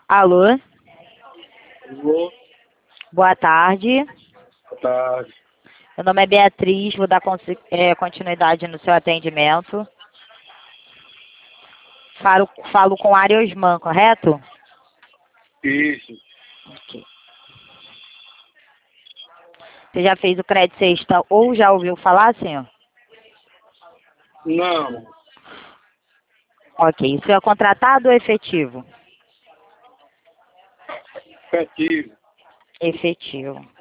Alô, Alô, boa tarde. boa tarde. Meu nome é Beatriz, vou dar continuidade no seu atendimento. Falo com Ariosman, correto? Isso. Ok. Você já fez o crédito sexta ou já ouviu falar, senhor? Não, Ok. Isso é contratado ou efetivo? efetivo. Efetivo.